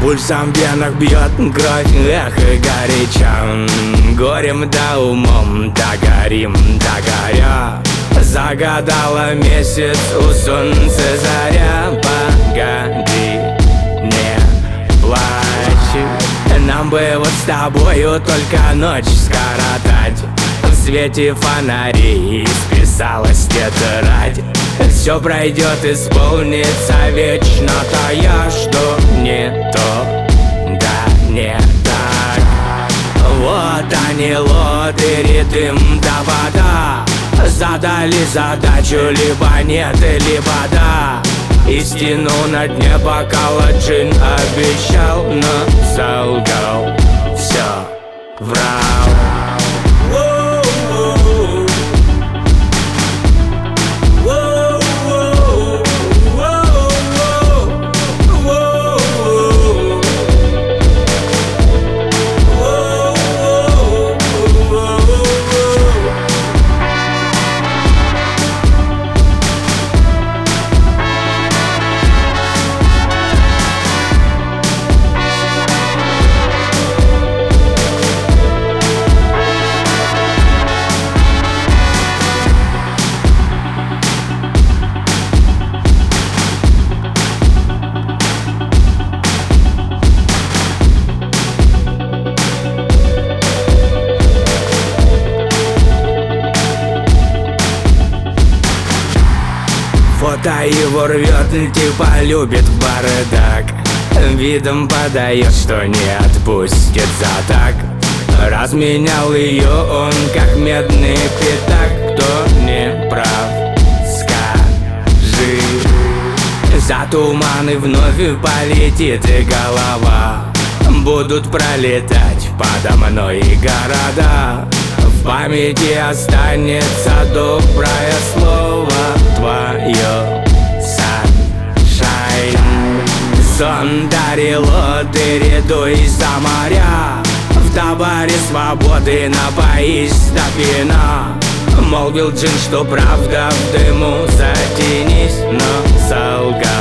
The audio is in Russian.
Пульсом в венах бьет кровь, эхо горяча. Горем да умом, да горим, да горя. Загадала месяц у солнца заря. Погоди, не плачь, нам бы вот с тобою только ночь скоротать. В свете фонарей списалась тетрадь. Все пройдет, исполнится вечно тая, что не то, да не так. Вот они, лоты, ритм да вода. Задали задачу, либо нет, либо да. Истину на дне бокала джин обещал, но солгал, все врал. Фото его рвет, типа любит бардак. Видом подает, что не отпустит за так. Разменял ее он, как медный пятак. Кто не прав, скажи. За туманы вновь полетит и голова. Будут пролетать подо мной города. В памяти останется доброе слово твое, sunshine. Сон дарил лоты, рядуй за моря. В табаре свободы напоись до пьяна. Молвил джин, что правда в дыму затянись, но солгал.